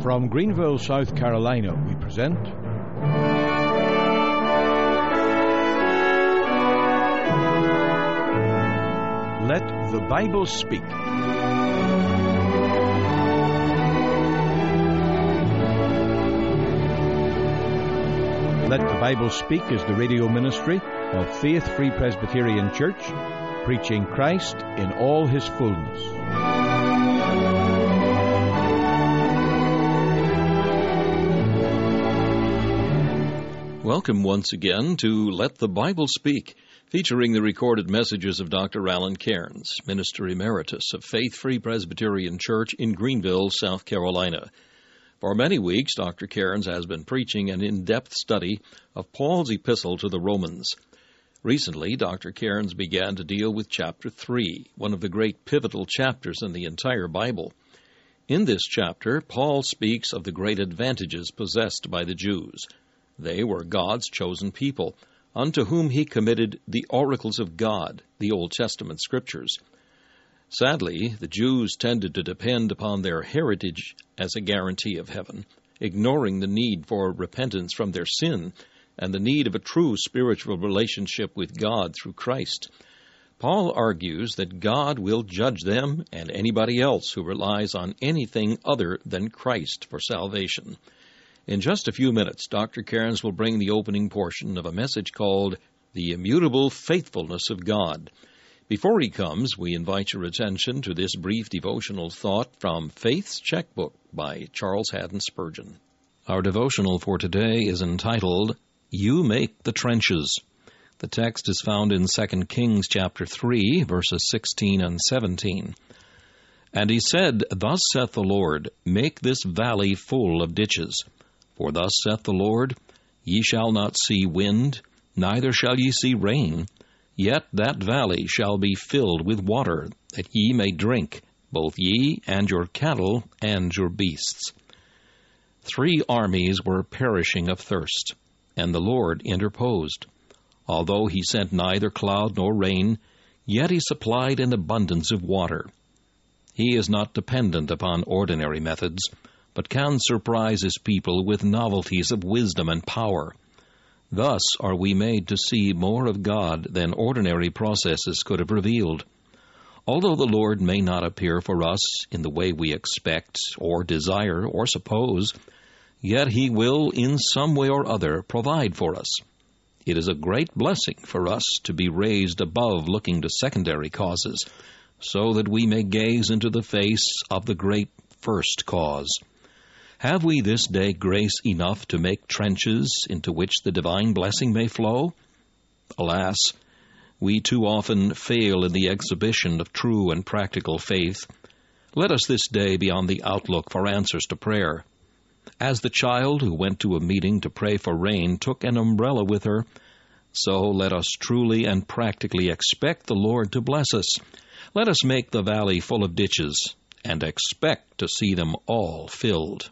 From Greenville, South Carolina, we present Let the Bible Speak. Let the Bible Speak is the radio ministry of Faith Free Presbyterian Church, preaching Christ in all His fullness. Welcome once again to Let the Bible Speak, featuring the recorded messages of Dr. Alan Cairns, Minister Emeritus of Faith Free Presbyterian Church in Greenville, South Carolina. For many weeks, Dr. Cairns has been preaching an in-depth study of Paul's epistle to the Romans. Recently, Dr. Cairns began to deal with chapter 3, one of the great pivotal chapters in the entire Bible. In this chapter, Paul speaks of the great advantages possessed by the Jews. They were God's chosen people, unto whom he committed the oracles of God, the Old Testament Scriptures. Sadly, the Jews tended to depend upon their heritage as a guarantee of heaven, ignoring the need for repentance from their sin and the need of a true spiritual relationship with God through Christ. Paul argues that God will judge them and anybody else who relies on anything other than Christ for salvation. In just a few minutes, Dr. Cairns will bring the opening portion of a message called The Immutable Faithfulness of God. Before he comes, we invite your attention to this brief devotional thought from Faith's Checkbook by Charles Haddon Spurgeon. Our devotional for today is entitled, You Make the Trenches. The text is found in 2 Kings chapter 3, verses 16 and 17. And he said, Thus saith the Lord, Make this valley full of ditches. For thus saith the Lord, Ye shall not see wind, neither shall ye see rain, yet that valley shall be filled with water, that ye may drink, both ye and your cattle and your beasts. 3 armies were perishing of thirst, and the Lord interposed. Although he sent neither cloud nor rain, yet he supplied an abundance of water. He is not dependent upon ordinary methods, but can surprise his people with novelties of wisdom and power. Thus are we made to see more of God than ordinary processes could have revealed. Although the Lord may not appear for us in the way we expect, or desire, or suppose, yet He will in some way or other provide for us. It is a great blessing for us to be raised above looking to secondary causes, so that we may gaze into the face of the great first cause. Have we this day grace enough to make trenches into which the divine blessing may flow? Alas, we too often fail in the exhibition of true and practical faith. Let us this day be on the outlook for answers to prayer. As the child who went to a meeting to pray for rain took an umbrella with her, so let us truly and practically expect the Lord to bless us. Let us make the valley full of ditches and expect to see them all filled.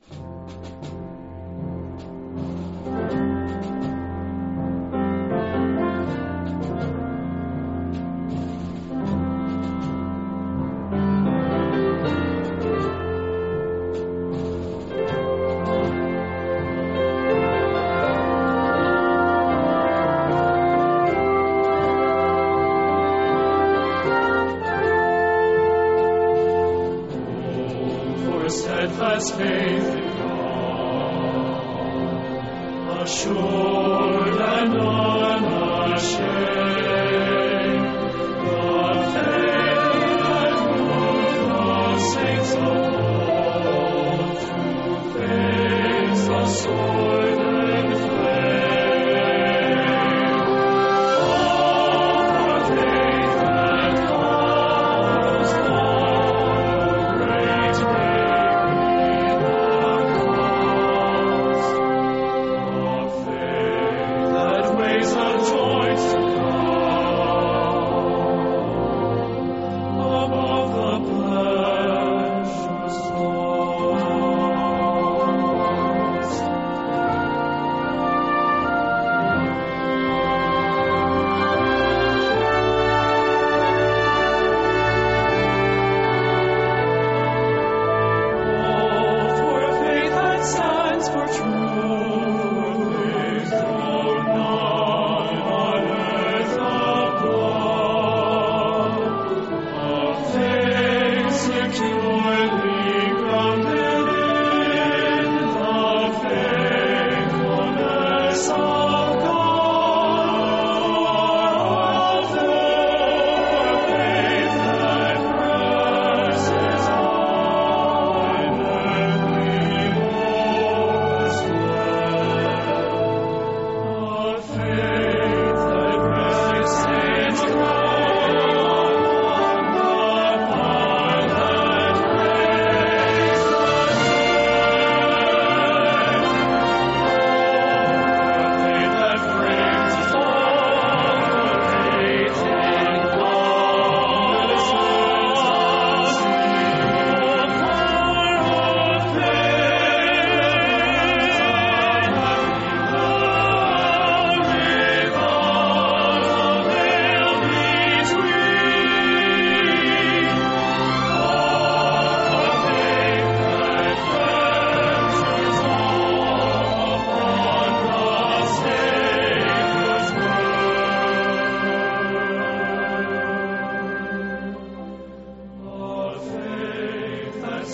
Steadfast faith in God, assured and unashamed, the faith that moved the saints of old to face the sword and flame. All for faith that comes on the great day. Weighs the joints of God.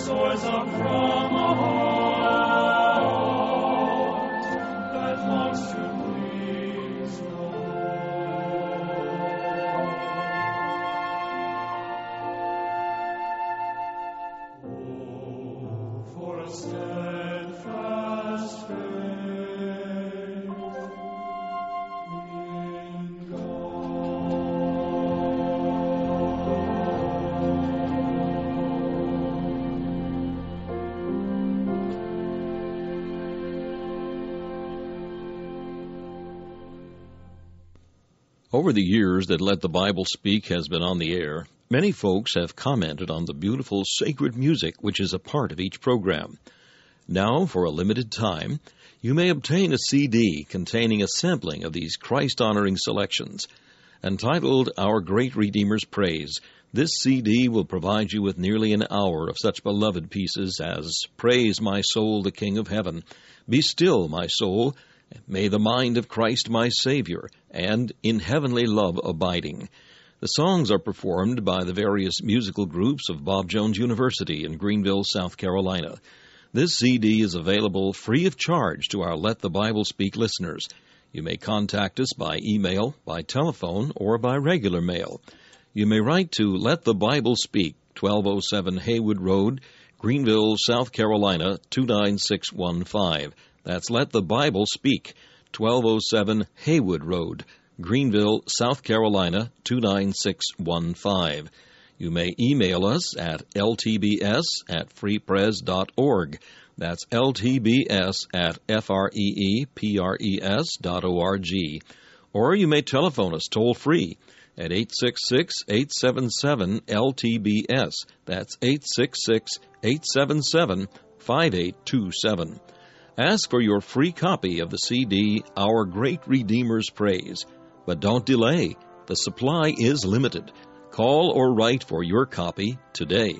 soars up from a heart that longs to please the Lord. Oh, for a steadfast faith in Over the years that Let the Bible Speak has been on the air, many folks have commented on the beautiful sacred music which is a part of each program. Now, for a limited time, you may obtain a CD containing a sampling of these Christ-honoring selections. Entitled Our Great Redeemer's Praise, this CD will provide you with nearly an hour of such beloved pieces as Praise My Soul, the King of Heaven, Be Still, My Soul, May the Mind of Christ My Savior, and In Heavenly Love Abiding. The songs are performed by the various musical groups of Bob Jones University in Greenville, South Carolina. This CD is available free of charge to our Let the Bible Speak listeners. You may contact us by email, by telephone, or by regular mail. You may write to Let the Bible Speak, 1207 Haywood Road, Greenville, South Carolina, 29615. That's Let the Bible Speak, 1207 Haywood Road, Greenville, South Carolina, 29615. You may email us at ltbs@freepres.org. That's ltbs@freepres.org. Or you may telephone us toll-free at 866-877-LTBS. That's 866-877-5827. Ask for your free copy of the CD, Our Great Redeemer's Praise. But don't delay. The supply is limited. Call or write for your copy today.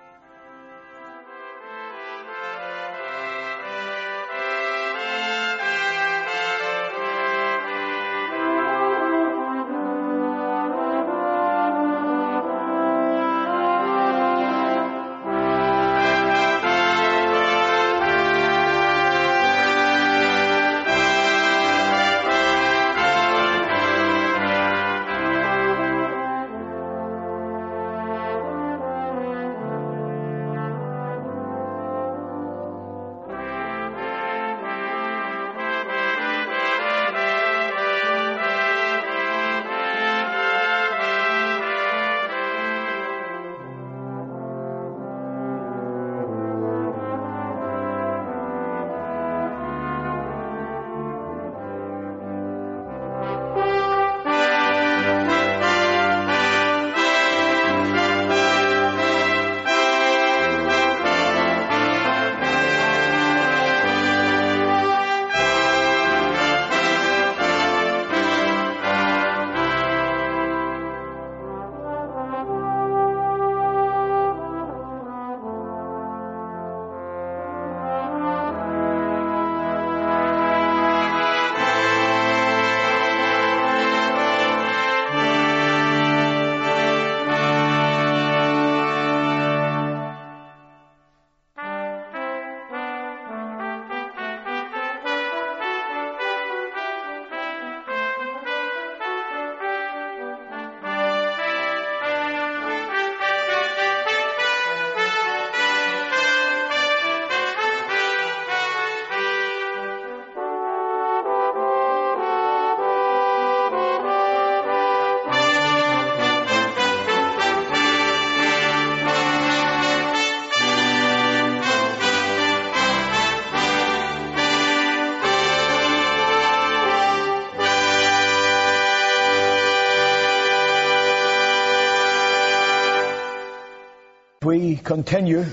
We continue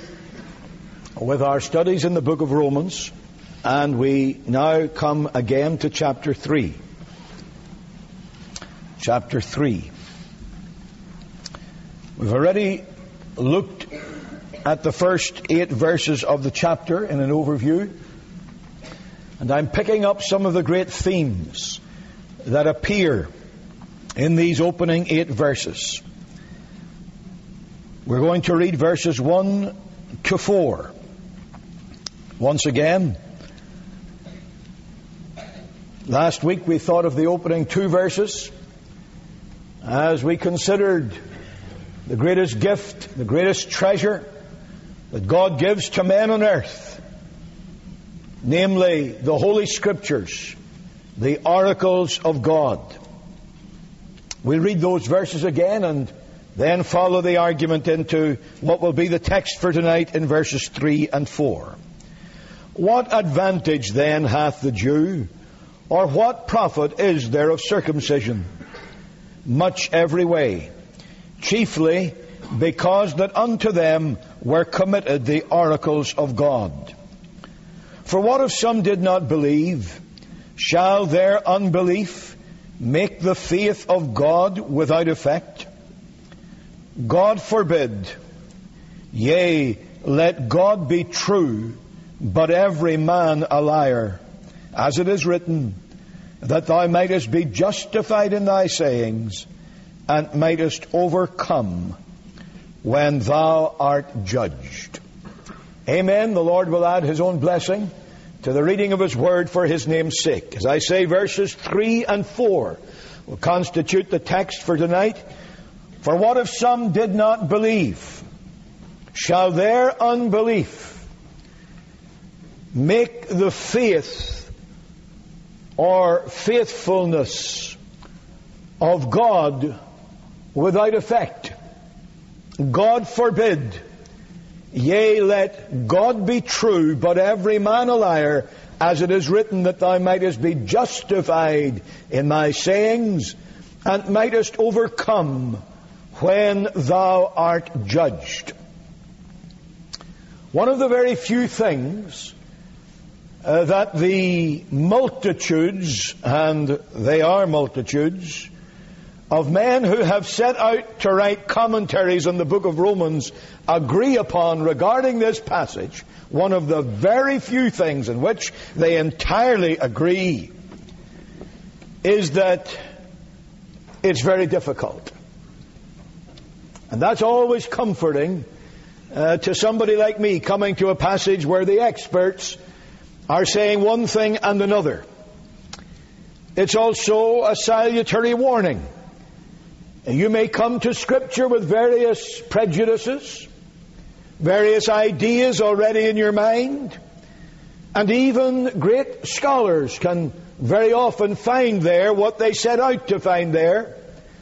with our studies in the book of Romans, and we now come again to chapter 3. Chapter 3. We've already looked at the first 8 verses of the chapter in an overview, and I'm picking up some of the great themes that appear in these opening 8 verses. We're going to read verses 1 to 4. Once again, last week we thought of the opening 2 verses as we considered the greatest gift, the greatest treasure that God gives to men on earth, namely the Holy Scriptures, the oracles of God. We'll read those verses again and then follow the argument into what will be the text for tonight in verses 3 and 4. What advantage then hath the Jew, or what profit is there of circumcision? Much every way, chiefly because that unto them were committed the oracles of God. For what if some did not believe? Shall their unbelief make the faith of God without effect? God forbid. Yea, let God be true, but every man a liar. As it is written, that thou mightest be justified in thy sayings, and mightest overcome when thou art judged. Amen. The Lord will add His own blessing to the reading of His Word for His name's sake. As I say, verses 3 and 4 will constitute the text for tonight. For what if some did not believe? Shall their unbelief make the faith or faithfulness of God without effect? God forbid. Yea, let God be true, but every man a liar, as it is written, that thou mightest be justified in thy sayings, and mightest overcome when thou art judged. One of the very few things that the multitudes, and they are multitudes, of men who have set out to write commentaries on the book of Romans agree upon regarding this passage, one of the very few things in which they entirely agree, is that it's very difficult. And that's always comforting to somebody like me coming to a passage where the experts are saying one thing and another. It's also a salutary warning. You may come to Scripture with various prejudices, various ideas already in your mind, and even great scholars can very often find there what they set out to find there.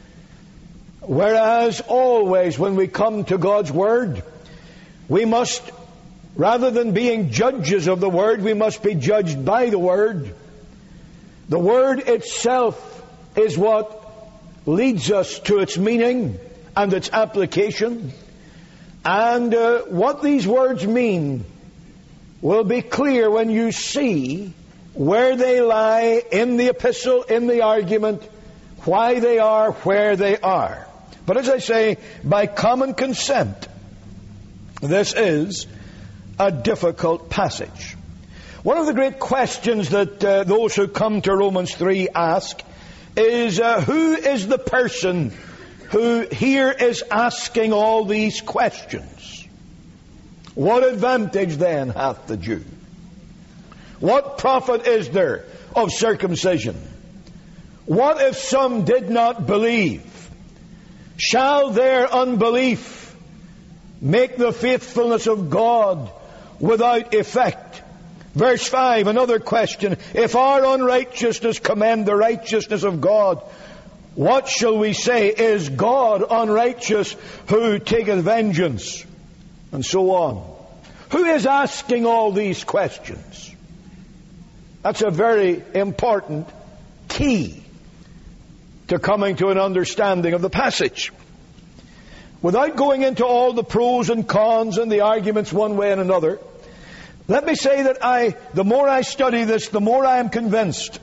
Whereas always when we come to God's Word, we must, rather than being judges of the Word, we must be judged by the Word. The Word itself is what leads us to its meaning and its application. And what these words mean will be clear when you see where they lie in the epistle, in the argument, why they are where they are. But as I say, by common consent, this is a difficult passage. One of the great questions that those who come to Romans 3 ask is, who is the person who here is asking all these questions? What advantage then hath the Jew? What profit is there of circumcision? What if some did not believe? Shall their unbelief make the faithfulness of God without effect? Verse 5, another question. If our unrighteousness commend the righteousness of God, what shall we say? Is God unrighteous who taketh vengeance? And so on. Who is asking all these questions? That's a very important key to coming to an understanding of the passage. Without going into all the pros and cons and the arguments one way and another, let me say that the more I study this, the more I am convinced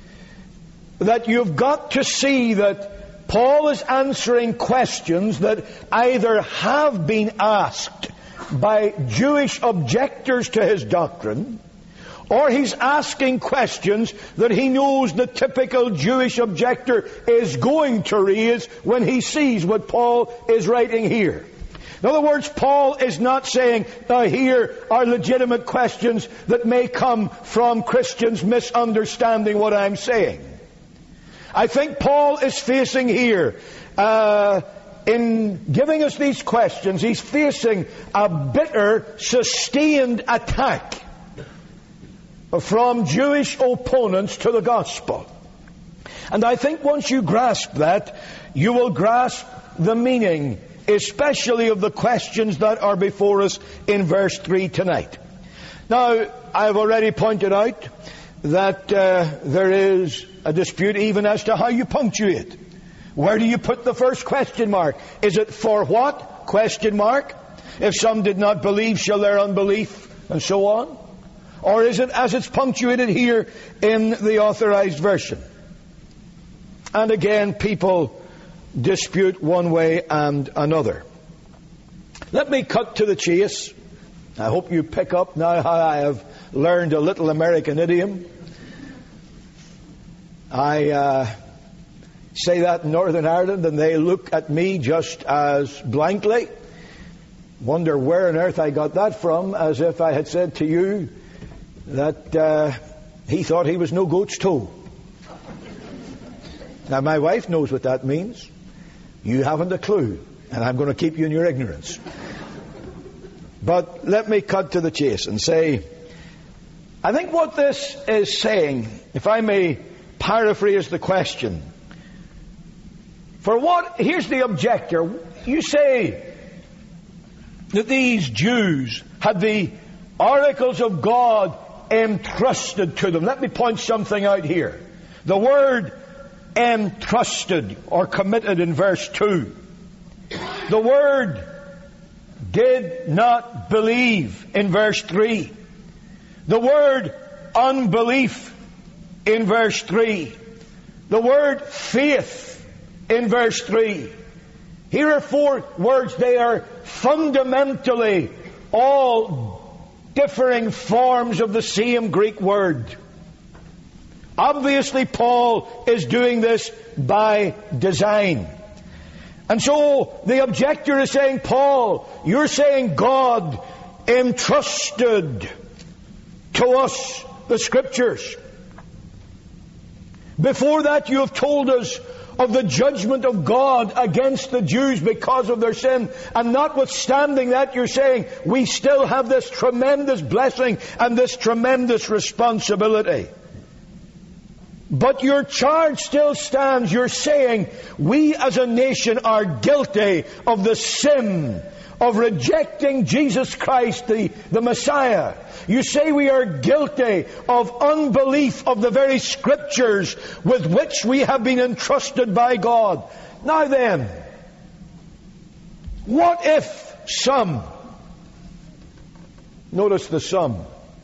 that you've got to see that Paul is answering questions that either have been asked by Jewish objectors to his doctrine, or he's asking questions that he knows the typical Jewish objector is going to raise when he sees what Paul is writing here. In other words, Paul is not saying, now here are legitimate questions that may come from Christians misunderstanding what I'm saying. I think Paul is facing here, in giving us these questions, he's facing a bitter, sustained attack from Jewish opponents to the gospel. And I think once you grasp that, you will grasp the meaning, especially of the questions that are before us in verse 3 tonight. Now, I've already pointed out that there is a dispute even as to how you punctuate. Where do you put the first question mark? Is it for what? Question mark. If some did not believe, shall their unbelief, and so on? Or is it as it's punctuated here in the Authorized Version? And again, people dispute one way and another. Let me cut to the chase. I hope you pick up now how I have learned a little American idiom. I say that in Northern Ireland and they look at me just as blankly. Wonder where on earth I got that from, as if I had said to you that he thought he was no goat's toe. Now my wife knows what that means. You haven't a clue, and I'm going to keep you in your ignorance. But let me cut to the chase and say, I think what this is saying, if I may paraphrase the question, for what, here's the objector. You say that these Jews had the oracles of God entrusted to them. Let me point something out here. The word entrusted or committed in verse 2. The word did not believe in verse 3. The word unbelief in verse 3. The word faith in verse 3. Here are 4 words. They are fundamentally all differing forms of the same Greek word. Obviously, Paul is doing this by design. And so the objector is saying, Paul, you're saying God entrusted to us the Scriptures. Before that, you have told us of the judgment of God against the Jews because of their sin. And notwithstanding that, you're saying we still have this tremendous blessing and this tremendous responsibility. But your charge still stands. You're saying we as a nation are guilty of the sin of rejecting Jesus Christ, the Messiah. You say we are guilty of unbelief of the very Scriptures with which we have been entrusted by God. Now then, what if some, notice the some,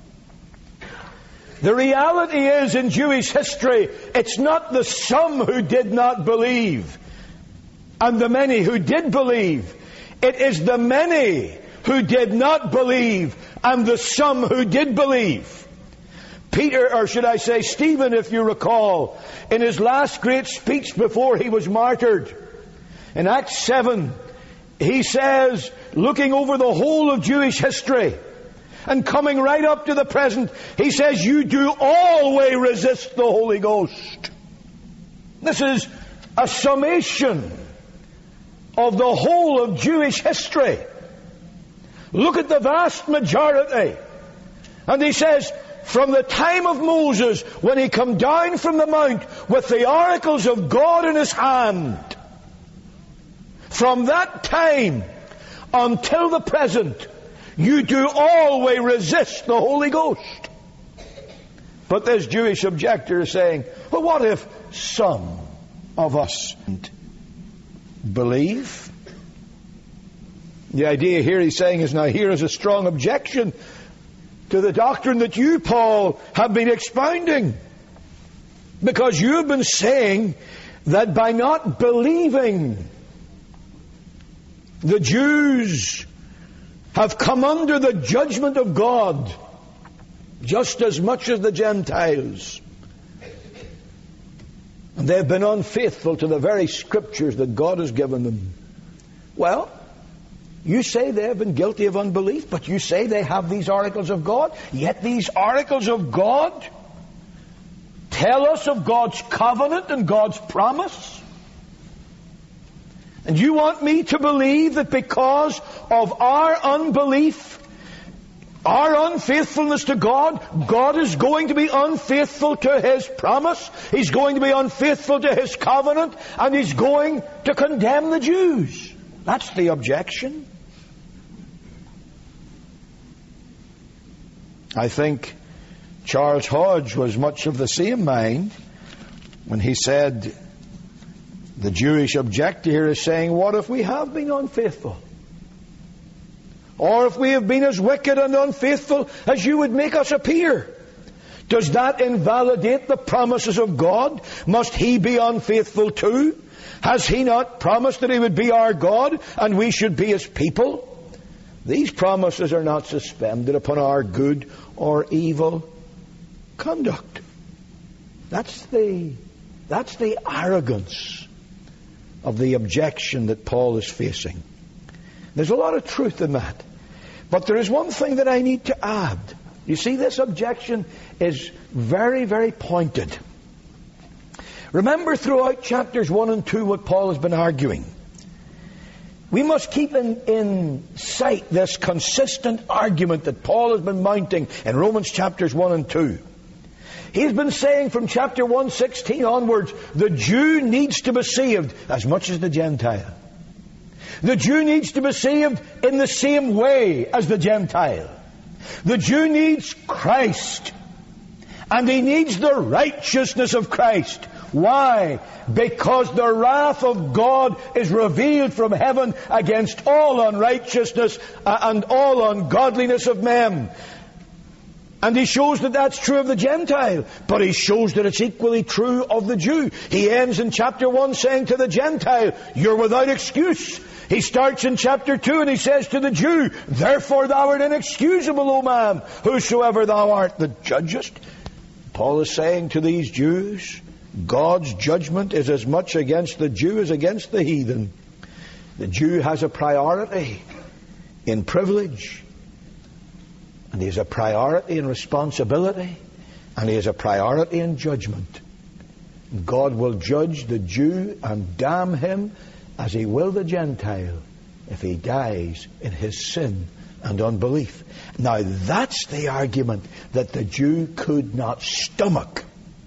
the reality is in Jewish history, it's not the some who did not believe and the many who did believe. It is the many who did not believe and the some who did believe. Peter, or should I say Stephen, if you recall, in his last great speech before he was martyred, in Acts 7, he says, looking over the whole of Jewish history, and coming right up to the present, he says, you do always resist the Holy Ghost. This is a summation of the whole of Jewish history. Look at the vast majority. And he says, from the time of Moses, when he come down from the mount with the oracles of God in his hand, from that time until the present, you do always resist the Holy Ghost. But this Jewish objector is saying, well, what if some of us believe? The idea here he's saying is, now here is a strong objection to the doctrine that you, Paul, have been expounding. Because you've been saying that by not believing, the Jews have come under the judgment of God just as much as the Gentiles. And they've been unfaithful to the very Scriptures that God has given them. Well, You say they have been guilty of unbelief, but you say they have these oracles of God. Yet these oracles of God tell us of God's covenant and God's promise. And you want me to believe that because of our unbelief, our unfaithfulness to God, God is going to be unfaithful to His promise. He's going to be unfaithful to His covenant, and He's going to condemn the Jews. That's the objection. I think Charles Hodge was much of the same mind when he said the Jewish objector here is saying, what if we have been unfaithful? Or if we have been as wicked and unfaithful as you would make us appear? Does that invalidate the promises of God? Must He be unfaithful too? Has He not promised that He would be our God and we should be His people? These promises are not suspended upon our good or evil conduct. That's the arrogance of the objection that Paul is facing. There's a lot of truth in that. But there is one thing that I need to add. You see, this objection is very, very pointed. Remember throughout chapters 1 and 2 what Paul has been arguing. We must keep in sight this consistent argument that Paul has been mounting in Romans chapters 1 and 2. He's been saying from chapter 1:16 onwards, the Jew needs to be saved as much as the Gentile. The Jew needs to be saved in the same way as the Gentile. The Jew needs Christ. And he needs the righteousness of Christ. Why? Because the wrath of God is revealed from heaven against all unrighteousness and all ungodliness of men. And he shows that that's true of the Gentile, but he shows that it's equally true of the Jew. He ends in chapter 1 saying to the Gentile, you're without excuse. He starts in chapter 2 and he says to the Jew, therefore thou art inexcusable, O man, whosoever thou art that judgest. Paul is saying to these Jews, God's judgment is as much against the Jew as against the heathen. The Jew has a priority in privilege, and he has a priority in responsibility, and he has a priority in judgment. God will judge the Jew and damn him as he will the Gentile if he dies in his sin and unbelief. Now that's the argument that the Jew could not stomach.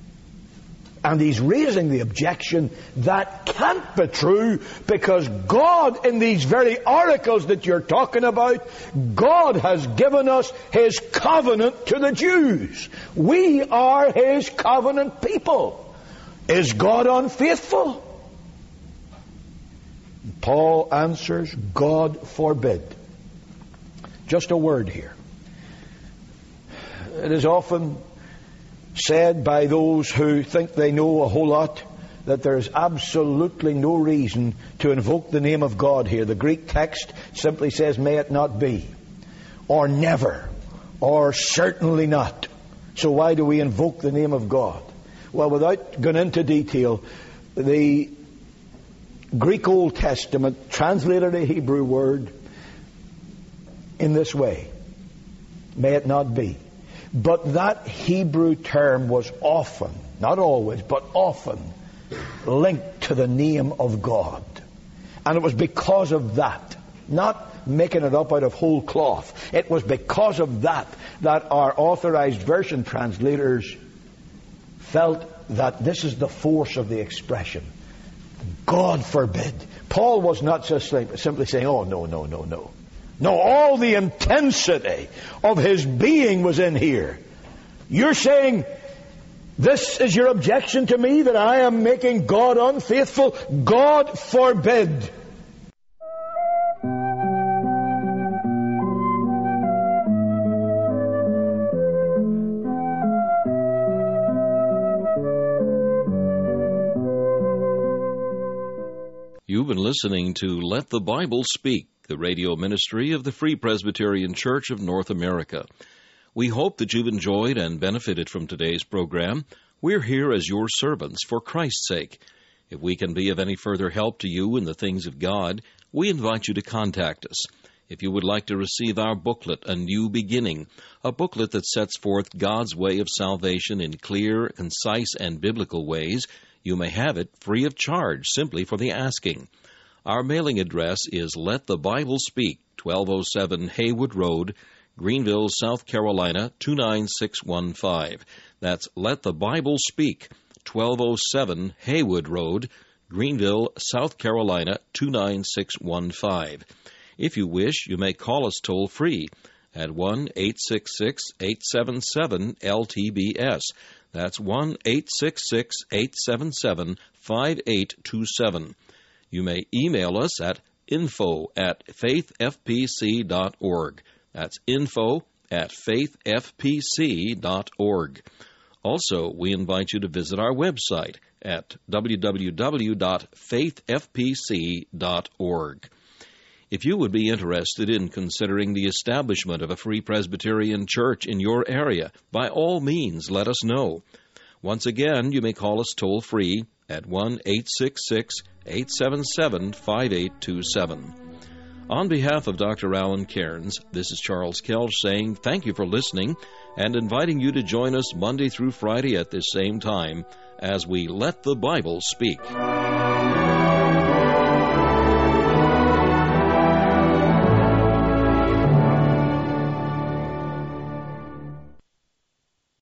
And he's raising the objection that can't be true, because God, in these very oracles that you're talking about, God has given us His covenant to the Jews. We are His covenant people. Is God unfaithful? Paul answers, God forbid. Just a word here. It is often said by those who think they know a whole lot that there is absolutely no reason to invoke the name of God here. The Greek text simply says, may it not be, or never, or certainly not. So why do we invoke the name of God? Well, without going into detail, the Greek Old Testament translated a Hebrew word in this way, may it not be. But that Hebrew term was often, not always, but often linked to the name of God. And it was because of that, not making it up out of whole cloth, it was because of that our Authorized Version translators felt that this is the force of the expression. God forbid. Paul was not just simply saying, oh, no. No, all the intensity of his being was in here. You're saying, this is your objection to me, that I am making God unfaithful? God forbid. You've been listening to Let the Bible Speak, the radio ministry of the Free Presbyterian Church of North America. We hope that you've enjoyed and benefited from today's program. We're here as your servants for Christ's sake. If we can be of any further help to you in the things of God, we invite you to contact us. If you would like to receive our booklet, A New Beginning, a booklet that sets forth God's way of salvation in clear, concise, and biblical ways, you may have it free of charge, simply for the asking. Our mailing address is Let the Bible Speak, 1207 Haywood Road, Greenville, South Carolina, 29615. That's Let the Bible Speak, 1207 Haywood Road, Greenville, South Carolina, 29615. If you wish, you may call us toll-free at 1-866-877-LTBS. That's 1-866-877-5827. You may email us at info@faithfpc.org. That's info@faithfpc.org. Also, we invite you to visit our website at www.faithfpc.org. If you would be interested in considering the establishment of a Free Presbyterian Church in your area, by all means, let us know. Once again, you may call us toll-free at 1-866-877-5827. On behalf of Dr. Alan Cairns, this is Charles Kelch saying thank you for listening and inviting you to join us Monday through Friday at this same time as we Let the Bible Speak.